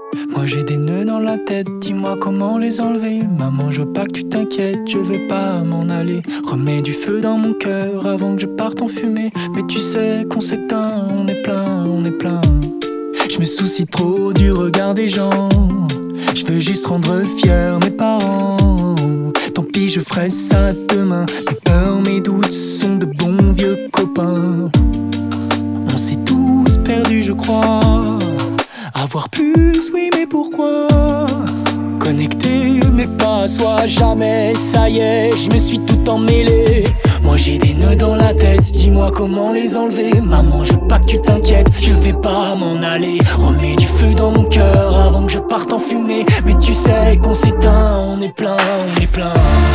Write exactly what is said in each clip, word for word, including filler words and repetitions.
Moi j'ai des nœuds dans la tête, dis-moi comment les enlever. Maman je veux pas que tu t'inquiètes, je vais pas m'en aller. Remets du feu dans mon cœur avant que je parte en fumée. Mais tu sais qu'on s'éteint, on est plein, on est plein. Je me soucie trop du regard des gens. Je veux juste rendre fiers mes parents. Tant pis je ferai ça demain. Mes peurs, mes doutes sont de bons vieux copains. On s'est tous perdus je crois. Avoir plus, oui mais pourquoi? Connecté mais pas à soi jamais. Ça y est, je me suis tout emmêlé. Moi j'ai des nœuds dans la tête, dis-moi comment les enlever. Maman je veux pas que tu t'inquiètes, je vais pas m'en aller. Remets du feu dans mon cœur avant que je parte en fumée. Mais tu sais qu'on s'éteint, on est plein, on est plein.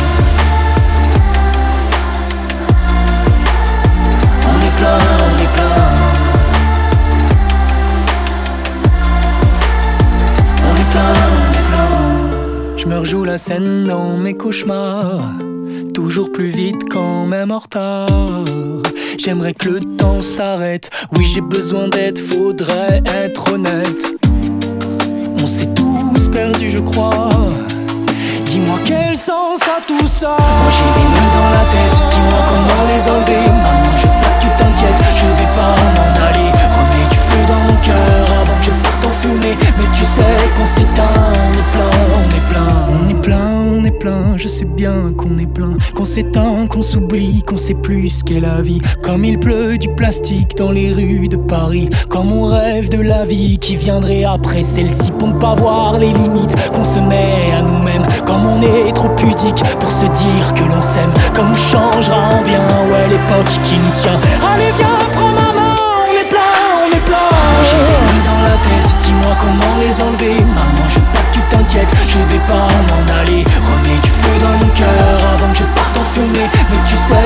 On est plein, on est plein. Je me rejoue la scène dans mes cauchemars. Toujours plus vite quand même en retard. J'aimerais que le temps s'arrête. Oui j'ai besoin d'aide, faudrait être honnête. On s'est tous perdus je crois. Dis-moi quel sens a tout ça? Moi j'ai des nœuds dans la tête, dis-moi comment les enlever. Maman je veux pas que tu t'inquiètes, je vais pas m'en aller. Remets du feu dans mon cœur avant que je parte en fumée. Mais tu sais qu'on s'éteint, on est plein, on est plein. On est plein, on est plein, je sais bien qu'on est plein. Qu'on s'éteint, qu'on s'oublie, qu'on sait plus ce qu'est la vie. Comme il pleut du plastique dans les rues de Paris. Comme on rêve de la vie qui viendrait après celle-ci. Pour ne pas voir les limites qu'on se met à nous-mêmes. Comme on est trop pudique pour se dire que l'on s'aime. Comme on changera en bien, ouais l'époque qui nous tient. Allez viens, prends ma main, on est plein, on est plein. Moi j'ai des nœuds dans la tête, dis-moi comment les enlever. Maman je veux pas que tu t'inquiètes, je vais pas m'en aller. Remets du feu dans mon cœur avant que je parte en fumée. Mais tu sais